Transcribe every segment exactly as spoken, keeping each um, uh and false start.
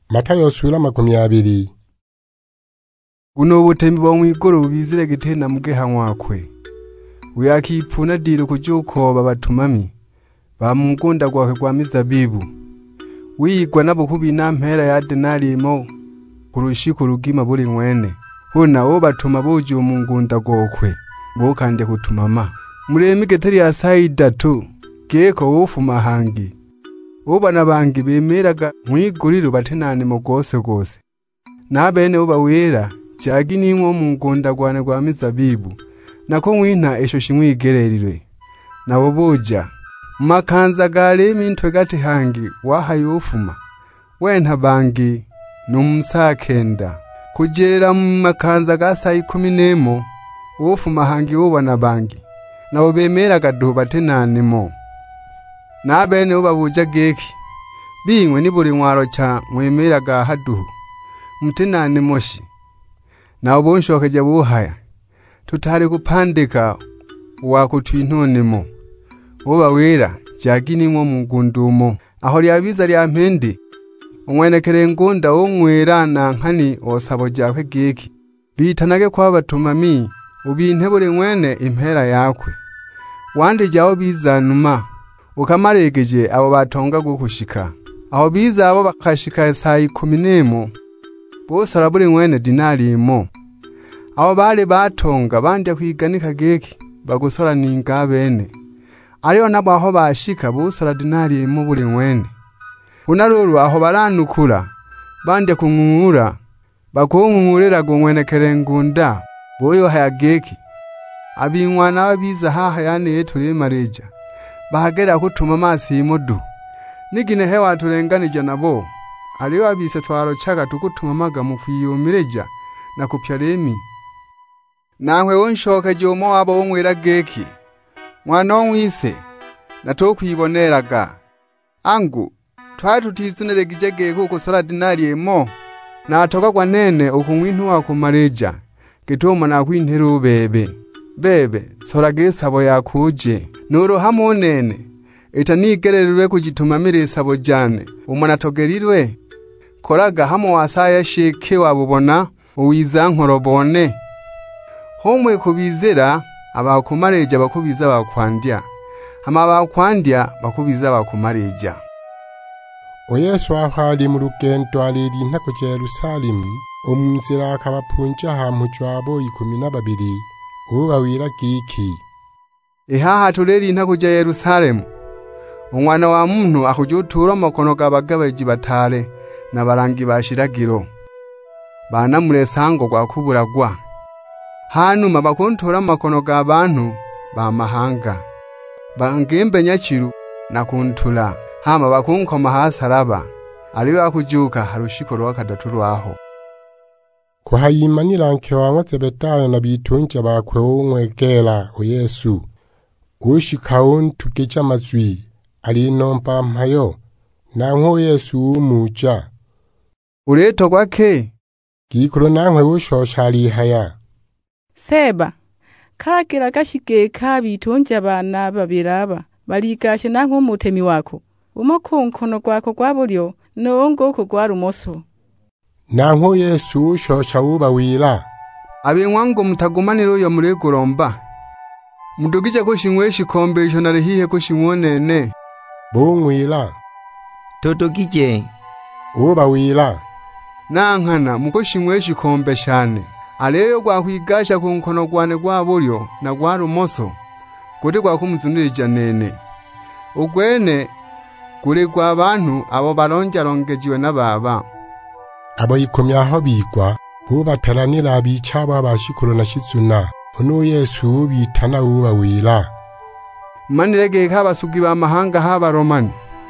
Matayo sura makumi abiri. Guno butembi bwa mwigoro bubizire gitena mugeha mwakwe. Uyakipfuna diro kujuko batumami ba mungunda gwake gwa mizabibu. Wigwa nabo kubina mpera ya denari mo kurushiko rugima buri mwene. Hona wo batuma boje umungunda gwokwe bokande kutumama. Muremi getari ya saida tu geko wofuma hangi. Ubana bangi bemeraga mwiguriro batenane mu gose gose. Nabene uba wera jagi nimwo mungunda gwane gwa mizabibu. Nako mwinta esho shimwigererire. Nabo boja makanza gale mintwe gati hangi wahayofuma. Wenta bangi numusakenda. Kugerera mu makanza gasa ikumi nemo wofuma hangi ubana bangi. Nabo bemeraga do batenane mo. Nabene ubabuja geki bingwe ni buri mwaro cha mwemeraga haduhu mutenane moshi na ubonshokeje buhaya tutari kupandika wakutwintonemo woba wera jagini mwo mungundumo aho lyabiza lya mpende umwenekere ngunda wo mwerana nkani osabo jakwe geki bitanage kwa batumami ubinte buri mwene impera yakwe wande jawo bizanuma ukamaregeje abo batonga gukushika aho biza abo bakashika saa ikumi nemo bose araburi mwene dinari mo abo bale batonga bande kwiganika geki bagusora ninga bene ariyo nabo aho bashika bose dinari mo buri mwene unaruru aho baranukura bande kungungura bakongungurera gumwenekere ngunda boyo haya geki abinwana abiza haha yane yeturi mareja bahagera kutuma amazi y'imodu nigine hewa turenganije nabo ariyo abise twaro caga tukutuma amaga mu kwiyumireja na kupyaremi nawe wonshoka jomo abo wonwera geki mwana wise natokwiboneraga angu twari tutizunere gijege kuko sora dinari emo natoka kwa nene ukumwintu wako mareja gitoma na kwintero bebe bebe sora gesabo yakuje nuro hamonene etanigererwe kugitumamire isabo jane umunatogerirwe koraga hamo wasaya sheke wabubona uwiza nkorobone homwe kubizera abakumareja bakubiza bakwandya hama bakwandya bakubiza bakumareja. Oyesu ahali mu rugendo aliri ntako je Yerusalemu omunzira akabapunja hamwe jwabo ikumi na babiri uba wira giki ihaha tureri ntakuja Yerusalemu umwana wa muntu akujutura makono gabagabeji batale na barangi bashiragiro bana muresango gwa kuburagwa hanuma bakontora makono gabantu ba mahanga bangembe nyachiru na kuntula hama bakunkoma hasaraba ariyo akujuka harushiko rwa kadatu rwaho kuhayimanira nke wamwatse betano na bitunja bakwe umwegera o Yesu ushikaun tukicha mazwi ali nompa mpayo nanko Yesu umuja ureto kwake gikuru nankwe ushoshali haya seba kakira gashike kabitunja bana babiraba baligashe nanko mutemi wako umakonkono gwako gwabulyo nongo ko gwarumoso nanko Yesu ushosha uba wira abinwango mutagumaniro yo muri guromba mudugije ko shinweshi kombesho narehihe ko shinwonene bongwira totogije uba wira nankana muko shinweshi kombeshane aleyo gwakwigasha ku nkono gwane gwabulyo na gwarumoso kuti gwakumuzunirija nene ugwene kuri kwa abantu abo baronja rongejiwe nababa abo ikomya aho bigwa bubateranira abicaba bashikuru na shitsuna ono Yesu bitana uba wira manirege kabasugi ba mahanga haba romani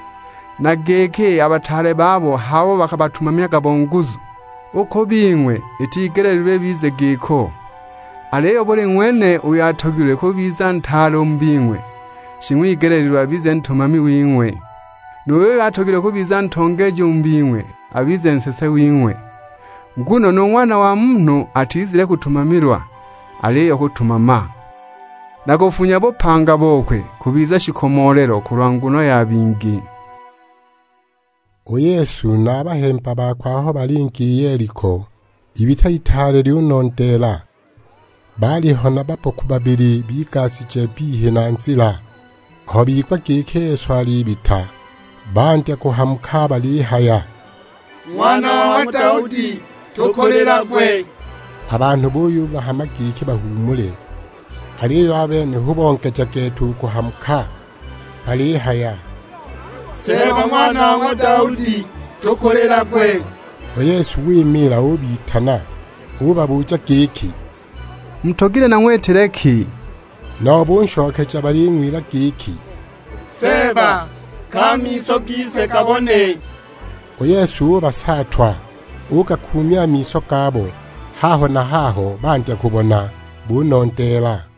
nageke abatare babo habo bakabatumamya gabonguzu uko bingwe itigererwe bize geko aleyo bore mwene uyatogire ko biza ntaro mbingwe shimwigererwa bize ntumami wingwe nowe atogire ko biza ntongeje umbingwe abize nsese wingwe nguno no mwana wa muntu atizire kutumamirwa aleyo kutumama nagofunya bo panga bokwe kubiza shikomorero kurwanguno yabingi uyesu n'abahemba bakwaho baringiye Yeriko ibitayitare ry'unontera bariho n'abapoku babiri bigasije bihina nzira aho bigwa gike Yesu ari bita bande kuhamuka barihaya mwana wa Daudi tukorera gwe. Abantu buyu bahamagike bahumure ariyo abene hubonkeje getu kuhamuka barihaya sema mwana wa Daudi tukorera gwe. Yesu wimira ubitana ubabuja giki mutogire na mwetereki no bunshokeje barinwira giki seba kamiso gise kabone. Yesu basatwa ugakumya miso gabo haho na haho bande kubona bunontera